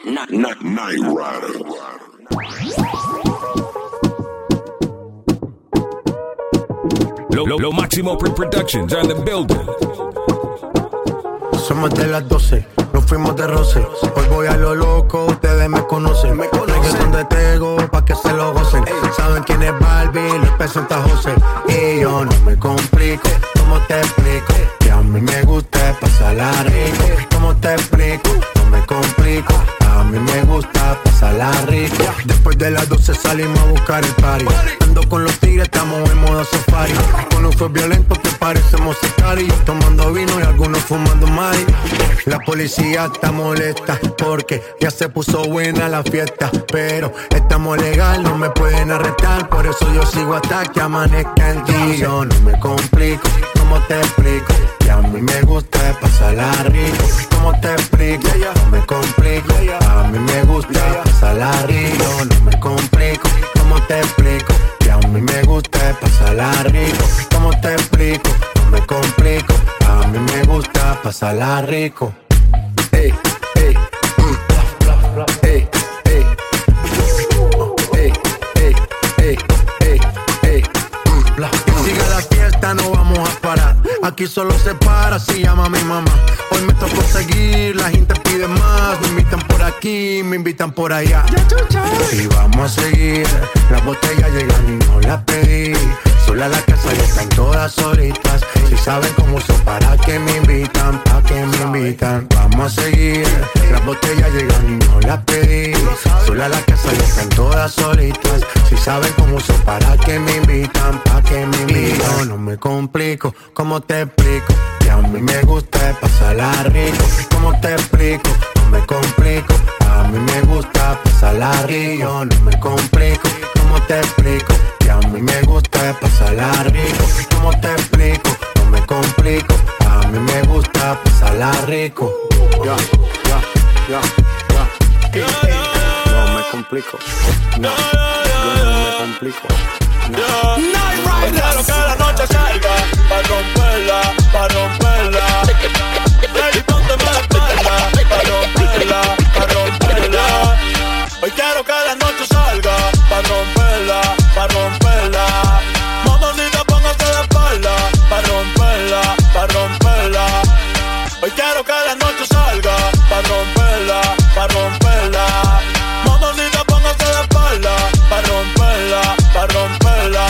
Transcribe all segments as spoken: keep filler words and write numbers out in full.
Night, night, night Rider. Lo, lo, lo Máximo Productions on the building. Somos de las doce, nos fuimos de roce. Hoy voy a lo loco, ustedes me conocen. Me conocen de Tego, pa' que se lo gocen. Saben quién es Barbie, les presenta José. Y yo no me complico, ¿cómo te explico? Que a mí me gusta pasarla rico. ¿Cómo te explico? No me complico. A mí me gusta pasarla rico. Después de las doce salimos a buscar el party. Ando con los tigres, estamos en modo safari. Con un fue violento que parecemos sicarios. Tomando vino y algunos fumando mari. La policía está molesta porque ya se puso buena la fiesta. Pero estamos legal, no me pueden arrestar. Por eso yo sigo hasta que amanezca el día. Yo no me complico, ¿cómo te explico? Que a mí me gusta pasarla rico. ¿Cómo te explico? No me complico. A mí me gusta pasarla rico. No me complico. ¿Cómo te explico? Que a mí me gusta pasarla rico. ¿Cómo te explico? No me complico. A mí me gusta pasarla rico. Ey, ey, mm, ey, ey, ey, ey, ey, ey, ey, mm. Sigue la fiesta, no vamos a parar. Aquí solo se para si llama mi mamá. Hoy me tocó seguir, la gente pide más. Me invitan por aquí, me invitan por allá. Y vamos a seguir, las botellas llegan y no las pedí. Sola la casa y están todas solitas. Si saben cómo son, para que me invitan, pa' que me invitan. Vamos a seguir, las botellas llegan y no las pedí. Sola la casa y están todas solitas. Si saben cómo son, para que me invitan, pa' que me invitan. No me complico, ¿cómo te explico? Que a mí me gusta pasarla rico. ¿Cómo te explico? No me complico. A mí me gusta pasarla rico. No me complico, ¿cómo te explico? Que a mí me gusta pasarla rico. ¿Cómo te explico? No me complico. A mí me gusta pasarla rico. Ya, ya, ya, ya. No me complico. No, yo no me complico. No. Hoy quiero que la noche salga pa' romperla, pa' romperla. Baby, pónteme la espalda pa' romperla, pa' romperla. Hoy quiero que la noche salga pa' romperla, pa' romperla. Mamacita, póngase de espalda pa' romperla, pa' romperla. Hoy quiero que la noche salga pa' romperla, pa' romperla. Mamacita, póngase de espalda pa' romperla, pa' romperla.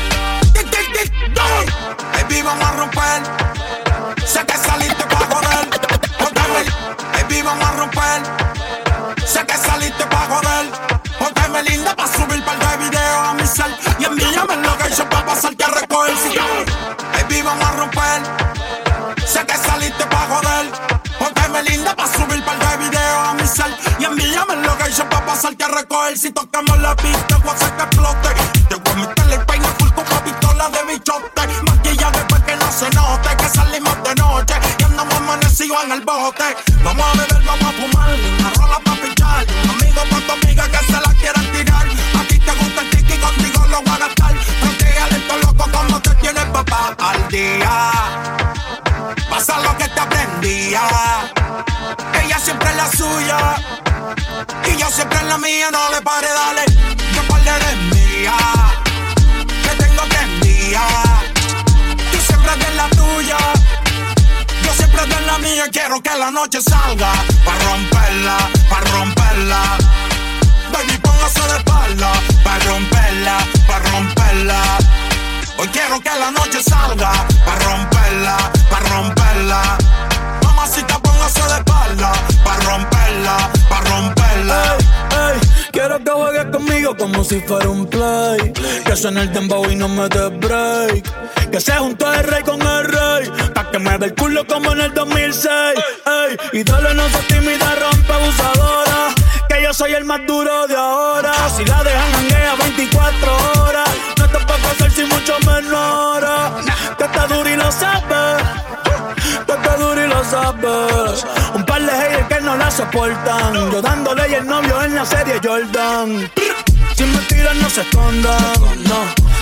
Baby, vamos a romper. Sé que saliste pa' joder. Póntame, baby, vamos a romper. Sé que saliste pa' joder. Póntame linda pa' subir par de videos a mi cel. Y envíame lo que yo pa' pasarte a recoger. Baby, vamos a romper. Sé que saliste pa' joder. Póntame linda pa' subir par de videos a mi cel. Y envíame lo que yo pa' pasarte a recoger. Si tocamos la pista, voy a hacer que explote. Te voy a meterle el peine full con la pistola de bichote. Maquilla después que no se note que salimos de noche y andamos amanecidos en el bote. Vamos a beber, vamos a fumar, una rola pa' pichar. Un amigo con tu amiga que se la quieran tirar. A ti te gusta el tiki, contigo lo voy a gastar. Tranquila, esto loco como te tienes papá al día. Pasa lo que te aprendía. Ella siempre es la suya y yo siempre es la mía. No le pare, dale, que par eres mía. Que tengo que enviar. Tú siempre eres la tuya, yo siempre eres la mía. Quiero que la noche salga pa' romperla, pa' romperla. Baby, póngase de espalda pa' romperla, pa' romperla. Hoy quiero que la noche salga pa' romperla, pa' romperla. Mamacita, póngase de espalda pa' romperla, pa' romperla. Ey, ey, quiero que juegues conmigo como si fuera un play. Que suene el dembow y no me dé break. Que se juntó el rey con el rey pa' que me dé el culo como en el dos mil seis. Ey, y dale, no seas tímida, rompe abusadora. Que yo soy el más duro de ahora. Si la dejan janguea veinticuatro horas. No te puedo hacer sin mucho menor. Que está duro y lo sabes. Que está duro y lo sabes. Un par de haters que no la soportan. Yo dándole y el novio en la serie Jordan. Si me tiran no se escondan, no.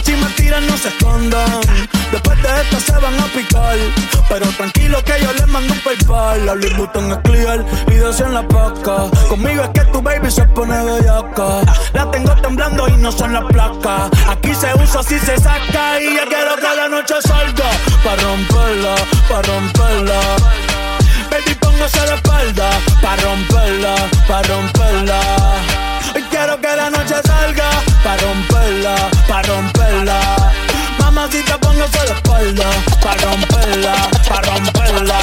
Si me tiran no se escondan, después de esto se van a picar. Pero tranquilo que yo les mando un PayPal. La Louis Vuitton es clear y dos en la paca. Conmigo es que tu baby se pone bellaca. La tengo temblando y no son las placas. Aquí se usa, así se saca. Y ya quiero que la noche salga pa' romperla, pa' romperla. Baby, póngase la espalda pa' romperla, pa' romperla. Y quiero que la noche salga pa' romperla, pa' romperla. Mamacita, póngase la espalda pa' romperla, pa' romperla.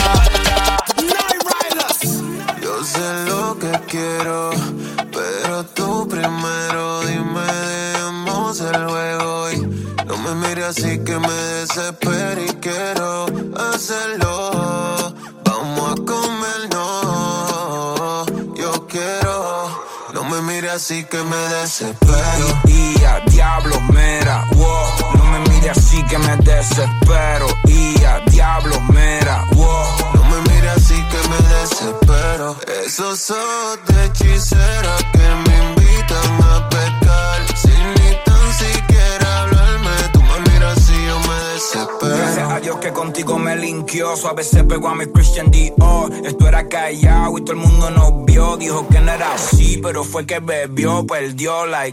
Yo sé lo que quiero, pero tú primero dime, dejemos el juego y no me mires así que me desespero y quiero hacerlo. Vamos a comer, no, yo quiero. No me mires así que me desespero. Y a diablo, mira, wow. No me mires así que me desespero. Y a diablo, mira, wow. No me mires así que me desespero. Esos ojos de hechicera que me invitan a pecar. Sin ni tan siquiera hablarme, tú me miras así yo me desespero. Gracias a Dios que contigo me linkeó. Suave se pegó a mi Christian Dior. Esto era callado y todo el mundo nos vio. Dijo que no era así, pero fue que bebió, perdió, like,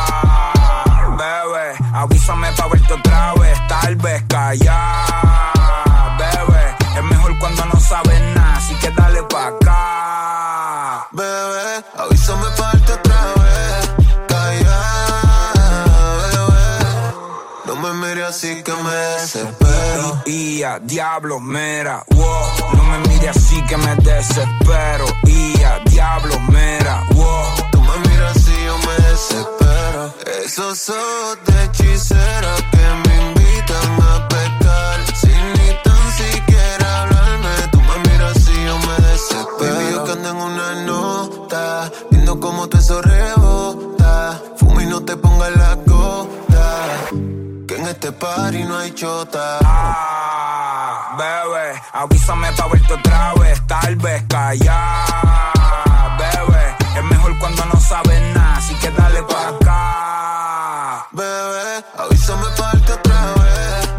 ah, bebé, avísame pa' verte otra vez, tal vez callar, bebé, es mejor cuando no sabes nada, así que dale pa' acá. Bebé, avísame pa' verte otra vez, callar, bebé, no me mires así que me desespero. Y a diablo, mira, wow, no me mires así que me desespero. Y a diablo, mira, wow. Tú me miras así, yo me desespero. Esos ojos de hechicera que me invitan a pecar. Sin ni tan siquiera hablarme, tú me miras así, yo me desespero. Baby, yo que ando en una nota, viendo cómo te eso rebota. Fuma y no te pongas la gota, que en este party no hay chota. Ah, bebé, avísame pa' verte otra vez, tal vez callar, bebé, es mejor cuando no sabes nada, así que dale pa' acá. Bebé, avísame pa' verte otra vez,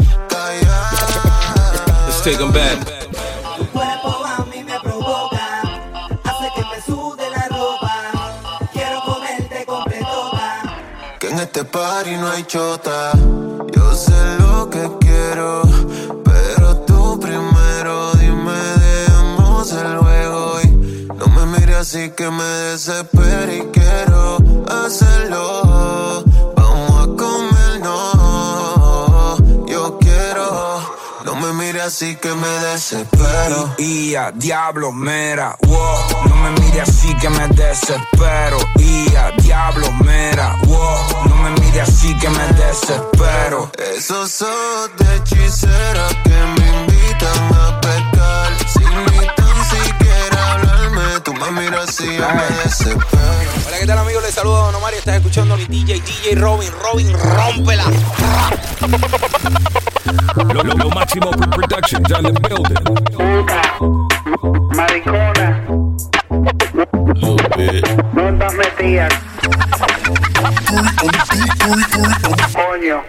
callar. Let's take them back. Tu cuerpo a mí me provoca, hace que me sude la ropa. Quiero comerte completota, Que en este party no hay chota. Yo sé lo que quiero, pero tú primero dime, dejemos el juego y no me mires así que me desespero y quiero hacerlo. Vamos a comer, no, yo quiero. No me mires así que me desespero. Y a diablo, mira, wow. No me mires así que me desespero. Y a diablo, mira, wow. No me mires así que me desespero. Esos ojos de hechicera que me invitan a pecar. Sin ni tan siquiera hablarme, tú me miras así, yo me desespero. Hola, ¿qué tal, amigos? Les saludo a Don Omar y estás escuchando a mi D J, D J Robin. Robin, rómpela. Lo, lo, lo máximo productions on the building. Maricona. No andas metidas. Coño.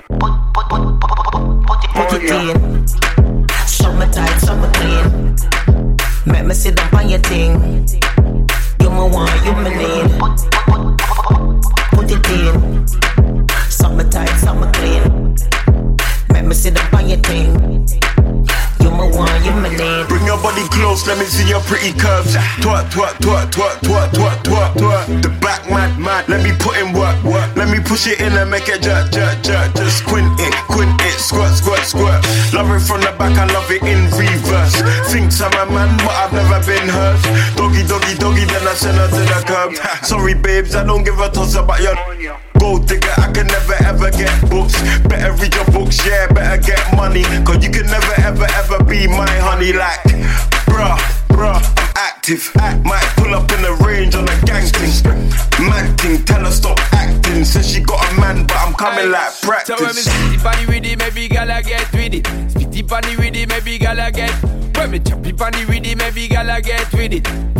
Coño. summer tight, summer clean. Make me sit down on your thing. You my one, you my need. Put it in. Summer tight, summer clean. Make me sit down on your thing. You my one, you my need. Bring your body close, let me see your pretty curves. Twerk, twerk, twerk, twerk, twerk, twerk, twerk, twerk. The back mad, mad. Let me put in work, work. Let me push it in and make it jerk, jerk, jerk. Just quint it, quint it, squirt, squirt, squirt. Love it from the back, I love it in reverse. Thinks I'm a man, but I've never been hurt. Doggy, doggy, doggy, then I send her to the curb. Sorry, babes, I don't give a toss about your gold digger. I can never ever get books. Better read your books, yeah, better get money. Cause you can never ever ever be my honey. Like, bruh, bruh, I'm active. Act might pull up in the range on a gang thing. Mad thing, tell her stop acting. Says she got a man, but I'm coming like practice. So when me spitty funny with it, maybe gala get with it. Spitty funny with it, maybe gala get. When me choppy funny with it, maybe gala get with it.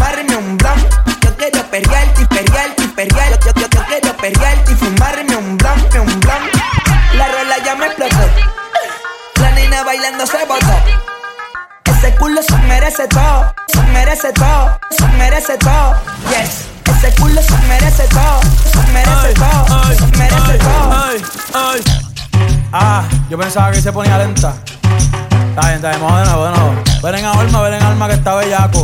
fumarme un blunt. Yo quiero perrearte y perrearte y perrear. Yo, yo, yo quiero perrearte y fumarme un blunt, un blunt. La rola ya me explotó. La nena bailando se botó. Ese culo se merece todo, se merece todo, se merece todo. Yes. Ese culo se merece todo, se merece ay, todo, ay, se merece ay, todo. Ay, ay. Ah, yo pensaba que se ponía lenta. Está bien, está bien, vamos de nuevo, de nuevo. Ven en alma, ven en alma que está bellaco.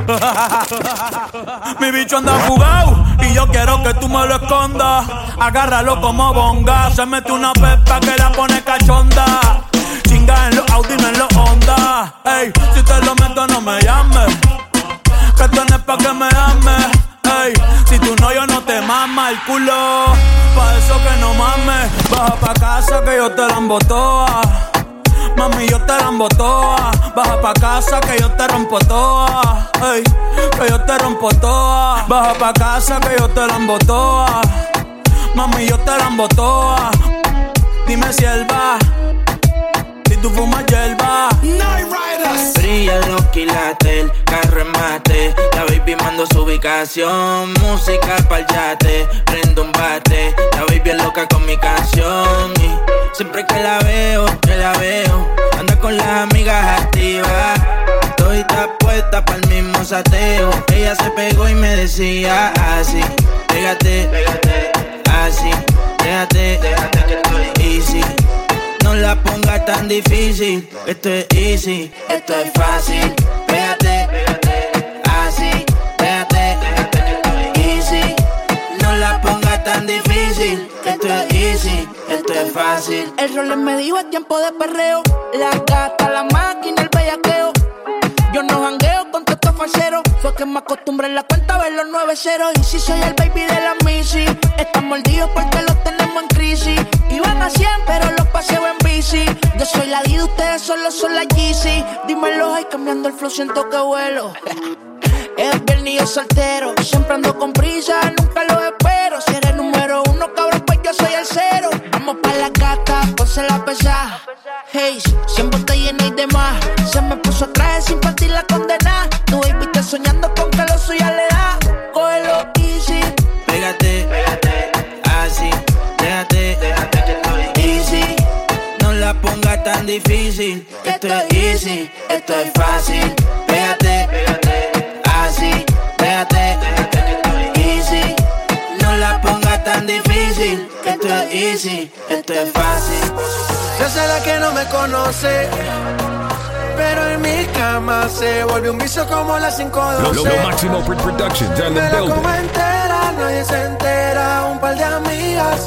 Mi bicho anda jugado y yo quiero que tú me lo escondas. Agárralo como bonga. Se mete una pepa que la pone cachonda. Chinga en los Audi, no en los Honda. Ey, si te lo meto no me llames, que tú no es pa' que me ames. Ey, si tú no, yo no te mama el culo. Pa' eso que no mames. Baja pa' casa que yo te la embotoa. Mami, yo te la embotoa. Baja pa' casa que yo te rompo toa. Ey, que yo te rompo toa. Baja pa' casa que yo te la embotoa. Mami, yo te la embotoa. Dime si él va, si tú fumas hierba. Night Riders. Brilla los quilates, el carro en mate. La baby mando su ubicación. Música pa'l yate, prendo un bate. La baby es loca con mi canción. Y siempre que la veo, que la veo, anda con las amigas activas. Todita puesta pa'l mismo sateo. Ella se pegó y me decía así: pégate, pégate, así, déjate, déjate que estoy easy. No la pongas tan difícil, esto es easy, esto es fácil. Pégate, pégate, así, pégate, pégate que estoy easy. No la pongas tan difícil, esto es easy, esto es fácil. El rol me dijo es tiempo de perreo. La gata, la máquina, el bellaqueo. Yo no jangueo con todos estos falseros. Fue que me acostumbré en la cuenta a ver los nueve ceros. Y si soy el baby de la Missy, están mordidos porque los tenemos en crisis. Iban a cien pero los paseo en bici. Yo soy la D, ustedes solo son la Yeezy. Dímelo, ay, cambiando el flow siento que vuelo. Es viernes y yo soltero, siempre ando con prisa, nunca lo espero. Si eres número uno, cabrón, pues yo soy el cero. Vamos pa' la gata, ponse la pesada. Hey, siempre está llena y demás. Se me puso traje sin partir la condena. Tu baby está soñando con que lo suya le da. Cógelo easy. Pégate, pégate, así, déjate, déjate que estoy easy. No la pongas tan difícil, esto es easy, esto es fácil. Pégate, pégate, así, déjate, déjate que estoy easy. No la pongas tan difícil, esto es easy, esto es fácil. Yo sé la que no me conoce, pero en mi cama se volvió un vicio como las cinco doce. Lo, lo, lo Máximo Productions on the me building. la como entera, nadie se entera. Un par de amigas,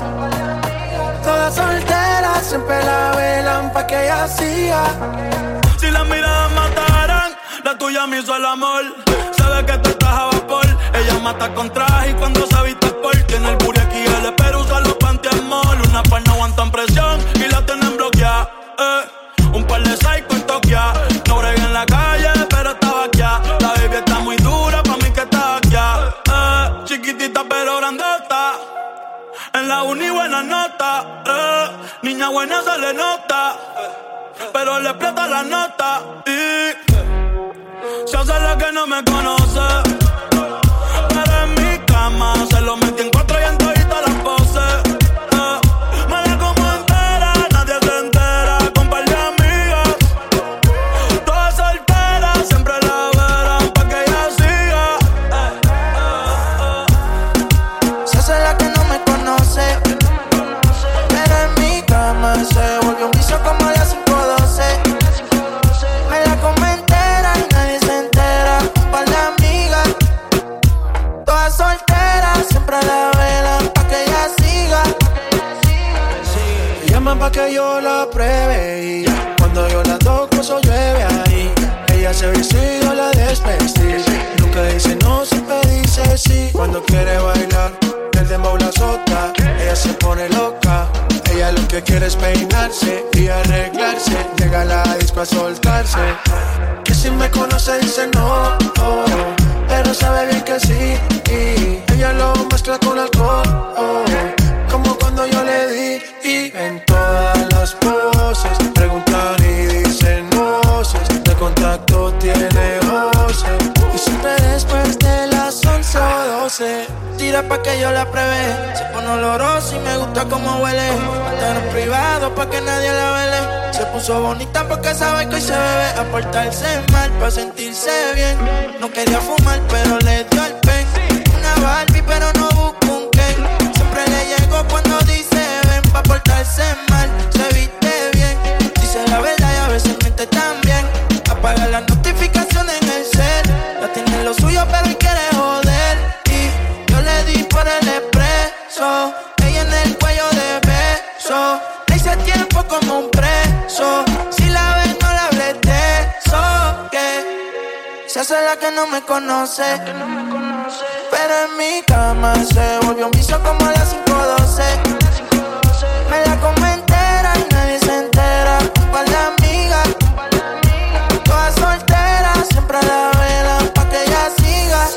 todas solteras, siempre la velan pa' que ella siga. Si las miradas mataran, la tuya me hizo el amor. Sabe que tú estás a vapor. Ella mata con traje y cuando se viste sport. Tiene el booty aquí, el espero usa los panty-mall. Una par no aguantan presión y la tienen bloqueada. Eh. Un par de psycho en Tokia. No bregué en la calle, pero estaba aquí. La baby está muy dura, pa' mí que está aquí. Eh. Chiquitita pero grandota. En la uni buena nota. Eh. Niña buena se le nota, pero le explota la nota. Y se hace la que no me conoce, pero en mi cama se lo metí en cuatro y en todita las poses. Eh, me la como entera, nadie se entera. Con par de amigas, todas solteras, siempre la verán pa' que ella siga. Eh, eh, eh. Se hace la que no me conoce, pero en mi cama se volvió un vicio como las cinco doce. Me la como entera y nadie se entera. Un par de amigas, todas solteras, siempre la velan pa' que ella siga. Me llaman pa' que yo la pruebe y cuando yo la toco eso llueve ahí. Ella se viste y yo la desvestí. Nunca dice no, siempre dice sí. Cuando quiere bailar, el dembow la azota. Ella se pone loca. Ella lo que quiere es peinarse y arreglarse. Llega a la disco a soltarse. Que si me conoce dice no, oh, pero sabe bien que sí. Y ella lo mezcla con alcohol, oh, como cuando yo le di. Y en todas las poses preguntan y dicen voces. De contacto tiene voces y siempre después hace. Tira pa' que yo la pruebe. Se pone olorosa y me gusta como huele. Mantener en privado pa' que nadie la vele. Se puso bonita porque sabe que hoy se bebe. A portarse mal pa' sentirse bien. No quería fumar pero le dio el pen. Una Barbie pero no busco un Ken. Siempre le llego cuando dice ven. Pa' portarse mal, se viste bien. Dice la verdad y a veces miente también. Apaga las notificaciones en el cel. Ya tiene lo suyo pero hoy quiere joder. Y yo le di por el expreso. Ella en el cuello de beso. Le hice tiempo como un preso. Si la ves no le hables de eso. Que se hace la que no me conoce. Pero en mi cama se volvió un vicio como a las cinco doce. Me la come entera y nadie se entera. Un par de amigas, todas solteras, siempre a la vela pa' que ella siga.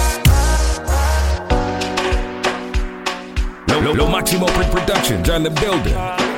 Lo, lo, lo Máximo Productions on the building.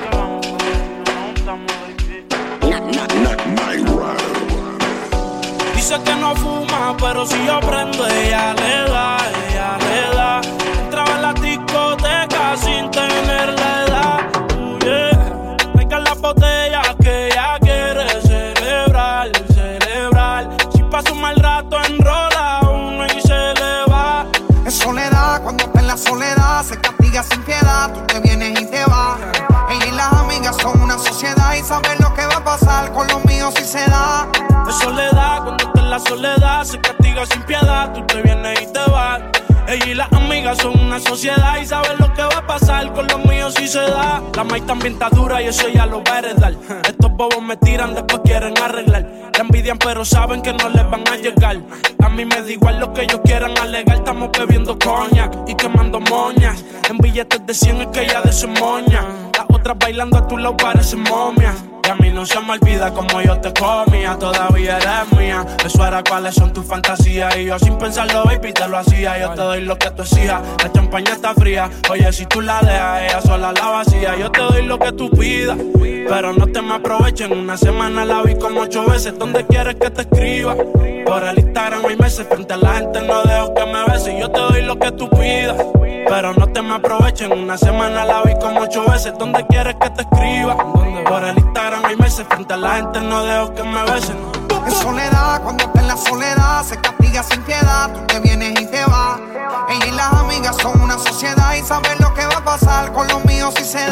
Dice que no fuma, pero si yo prendo, ella le da, ella le da. Entraba en la discoteca sin tener la edad. Uh, yeah. Traigan las botellas que ella quiere celebrar, celebrar. Si pasa un mal rato, enrola uno y se le va. Es soledad, cuando está en la soledad, se castiga sin piedad. Tú te vienes y te vas. Ella y las amigas son una sociedad y saben lo que va a pasar con los míos si se da. Es soledad, cuando está en la soledad, se castiga sin piedad. Tú te vienes y te vas. Ella y las amigas son una sociedad y saben lo que va a pasar con los míos si se da. La maíz también está dura y eso ya lo va a heredar. Estos bobos me tiran, después quieren arreglar. La envidian pero saben que no les van a llegar. A mí me da igual lo que ellos quieran alegar. Estamos bebiendo coñac y quemando moñas. En billetes de cien es que ella de su moña. Las otras bailando a tu lado parecen momias. Y a mí no se me olvida como yo te comía. Todavía eres mía. Eso era cuáles son tus fantasías. Y yo sin pensarlo, baby, te lo hacía. Yo te doy lo que tú exijas. La champaña está fría. Oye, si tú la dejas, ella sola la vacía. Yo te doy lo que tú pidas, pero no te me aprovechen. Una semana la vi como ocho veces. ¿Dónde quieres que te escriba? Por el Instagram hay meses. Frente a la gente no dejo que me beses. Yo te doy lo que tú pidas, pero no te me aprovechen. Una semana la vi como ocho veces. ¿Dónde quieres que te escriba? Por el Instagram hay meses. Frente a la gente no dejo que me besen. Es soledad, cuando está en la soledad, se castiga sin piedad. Tú te vienes y te vas. Ella y las amigas son una sociedad y saben lo que va a pasar con los míos si se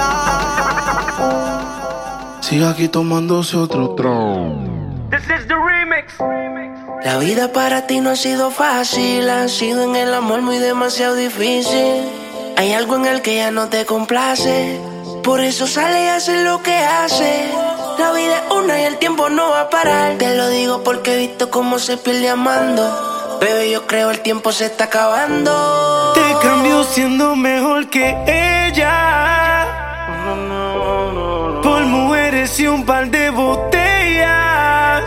da. Sigue aquí tomándose otro tron. This is the remix. La vida para ti no ha sido fácil, ha sido en el amor muy demasiado difícil. Hay algo en el que ya no te complace, por eso sale y hace lo que hace. La vida es una y el tiempo no va a parar. Te lo digo porque he visto cómo se pierde amando. Bebé, yo creo el tiempo se está acabando. Te cambio siendo mejor que ella, por mujeres y un par de botellas,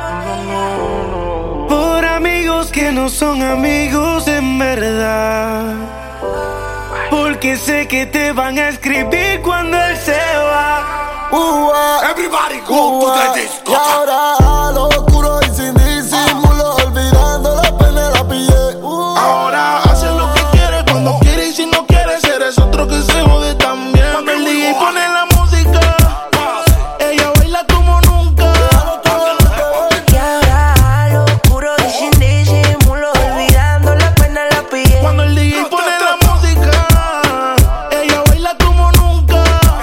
por amigos que no son amigos en verdad, porque sé que te van a escribir cuando él se va. Uh, uh, Everybody go uh, to the disco. Y ahora a lo oscuro y sin disimulo, olvidando la pena la pillé. Uh, ahora hace lo que quiere cuando quiere y si no quiere eres otro que se jode también. Cuando el D J pone la música, ella baila como nunca. Y ahora a lo oscuro y sin disimulo, olvidando la pena la pillé. Cuando el D J pone la música, ella baila como nunca.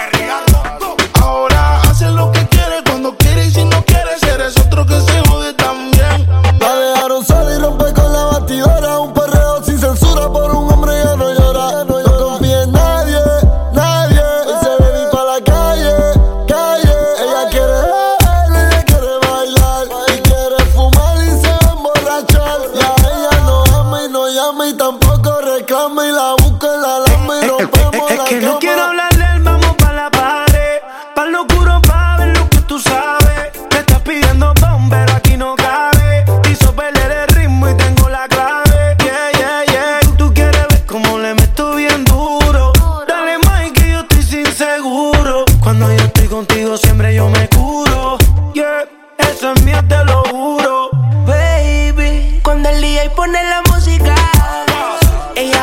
Ahora hace lo que quiere cuando quiere y si no quiere eres otro que se jode también. La dejaron sola y rompe con la batidora. Un perreo sin censura por un hombre ya no llora. No confía en nadie, nadie. Y se ve pa' la calle, calle. Ella quiere bailar, ella quiere bailar y quiere fumar y se va a emborrachar. Y a ella no ama y no llama y tampoco reclama y la busca en la lama y rompemos es, es, es la que cama. No quiero hablar de él, vamos pa' la pared, pa' lo oscuro pa' ver lo que tú sabes. Me estás pidiendo don, pero aquí no cabe. Hizo perder el ritmo y tengo la clave. Yeah, yeah, yeah. Tú quieres ver cómo le meto bien duro. Dale más que yo estoy sin seguro. Cuando yo estoy contigo siempre yo me curo. Yeah, eso es mío, te lo juro. Baby, cuando el D J pone la música, ella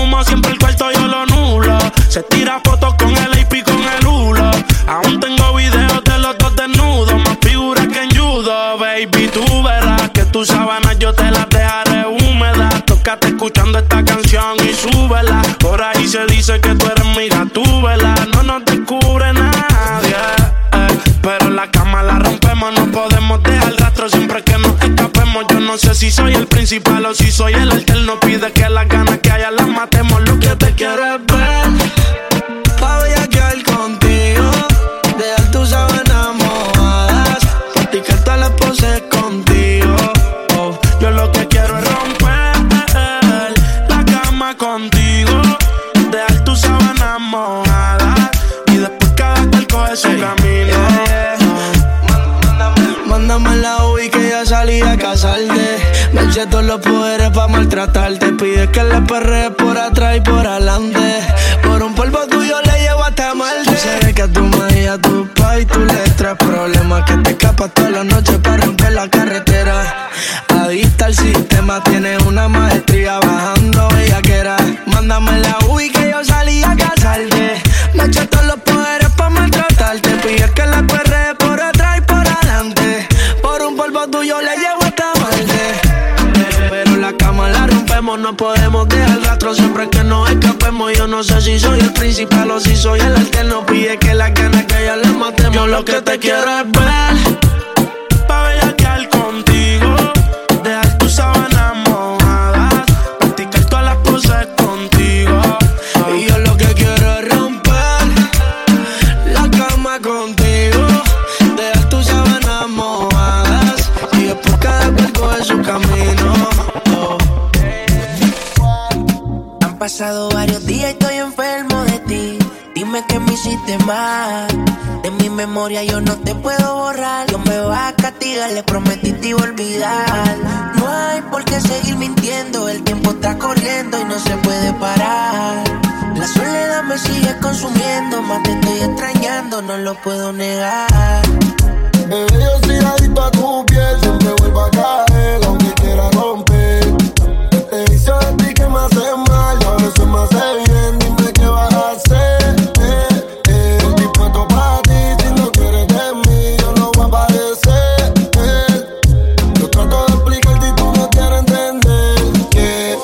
humo, siempre el cuarto yo lo nulo. Se tira fotos con el A P con el hulo. Aún tengo videos de los dos desnudos, más figuras que en judo. Baby, tú verás que tus sábanas yo te las dejaré húmedas. Tócate escuchando esta canción y súbela. Por ahí se dice que tú eres mi gatúbela. No nos descubre nadie, eh, pero en la cama la rompemos. No podemos dejar rastro siempre que nos escapemos. Yo no sé si soy el principal o si soy el alterno. Pide que las ganas que haya las matemos. Lo que te quiero es ver, pa' bellaquear contigo, dejar tus sábanas mojadas, practicar todas las poses contigo. Oh, yo lo que quiero es romper la cama contigo, dejar tus sábanas mojadas y después cada cual coge su hey, camino. Yeah, yeah. Mándame la U I que ya salí a casarte. Me eché todos los poderes pa' maltratarte. Pides que le perrees por atrás y por adelante. Por un polvo tuyo le llevo hasta Marte. Sé que tu magia, tu pa' y tu letra. Problemas que te escapas toda la noche para romper la carretera. Adicta al sistema, tienes una maestría bajando bellaquera. Mándame la U I que yo salí a casarte. Me eché todos los poderes pa' maltratarte. Pides que le perrees por atrás y por adelante. Por un polvo tuyo le llevo hasta Marte. Pero la cama la rompemos, no podemos dejar rastro siempre que nos escapemos. Yo no sé si soy el principal o si soy el alterno. Pide que las ganas que ya les matemos. Yo lo que te quiero es ver, pa' bellaquear contigo, dejar tus sábanas mojadas, practicar todas las poses contigo. Y yo lo que quiero es romper la cama contigo, dejar tus sábanas mojadas y después cada cual coge su camino. Oh. Han pasado varios días y estoy enfermo de ti. Dime que me hiciste mal. De mi memoria yo no te puedo borrar. Dios me va a castigar, le prometí te iba a olvidar. No hay por qué seguir mintiendo. El tiempo está corriendo y no se puede parar. La soledad me sigue consumiendo. Más te estoy extrañando, no lo puedo negar. Bebé, yo soy adicto a tu piel. Siempre vuelvo a caer, aunque quiera romper. Este vicio de ti que me hace mal y a veces me hace bien. Dime qué vas a hacer. Eh, eh, dispuesto para ti. Si no quieres de mí, yo no voy a aparecer. Eh, yo trato de explicarte y tú no quieres entender. Yeah.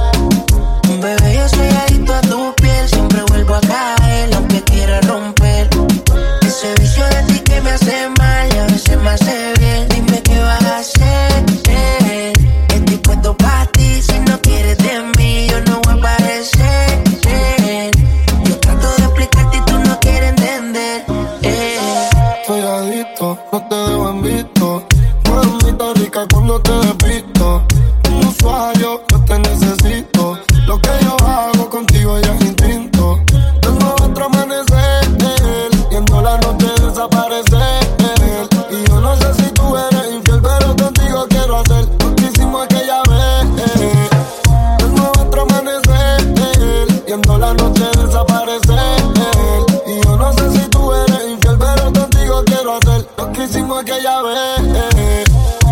Bebé, yo soy adicto a tu piel. Siempre vuelvo a caer, aunque quiera romper. Ese vicio de ti que me hace mal y a veces me hace bien. Dime qué vas a hacer. Eh, estoy puesto para ti. Si no quieres de mí, yo no voy a aparecer. Eh, yo trato de explicarte y tú no quieres entender. Eh. Soy adicto, no te dejo en visto. Mamita rica cuando te despisto. Un usuario, yo te necesito. Lo que yo hago contigo ya es instinto. Tengo otro amanecer, viendo la noche desaparecer. Y yo no sé si tú eres infiel, pero contigo quiero hacer lo que hicimos aquella vez. Tengo otro amanecer, viendo la noche desaparecer. Y yo no sé si tú eres infiel, pero contigo quiero hacer lo que hicimos aquella vez.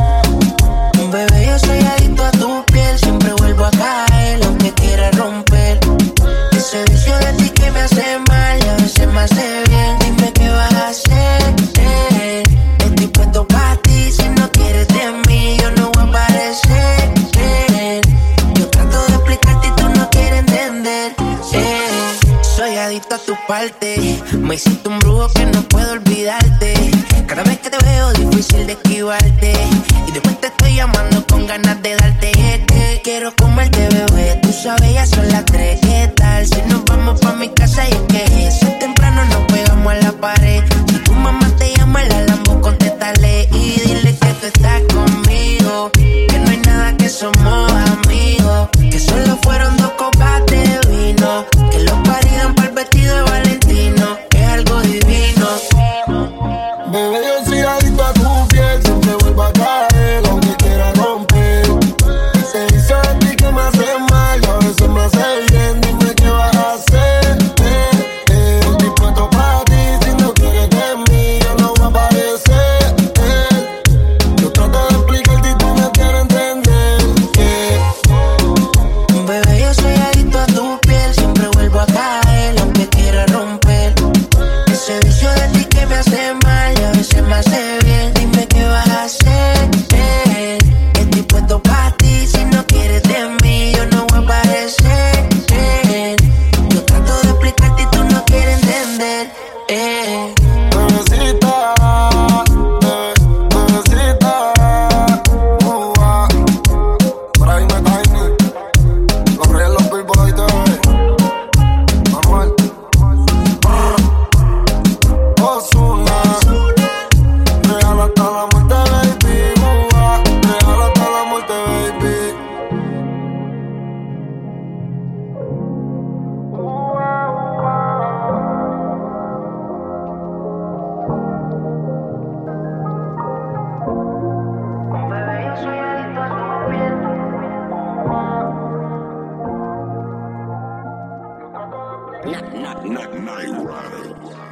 Bebé, yo soy adicto a tu piel. Siempre vuelvo a caer, aunque quiera romper. Ese vicio de ti que me hace mal y a veces me hace bien. Dime qué vas a hacer. Eh, estoy puesto para ti. Si no quieres de mí, yo no voy a aparecer. Eh, yo trato de explicarte y tú no quieres entender. Eh, soy adicto a tu parte. Me hiciste un brujo que no puedo olvidarte. Cada vez que te veo difícil de esquivarte. Y después te estoy llamando con ganas de darte. Eh, eh, quiero comerte, bebé. Tú sabes, ya son las tres. ¿Qué tal si nos vamos pa' mi casa? Y es que eso es temprano, nos pegamos a la pared. Si tu mamá te llama, la Lambo, contéstale. Y dile que tú estás conmigo. Que no hay nada, que somos amigos. Que solo fueron dos copas de vino. Que los paridan para el vestido de Valentino. Es algo divino. Bebé, yo soy adicto a tu piel. Siempre vuelvo a caer, aunque quiera romper. Night Rider.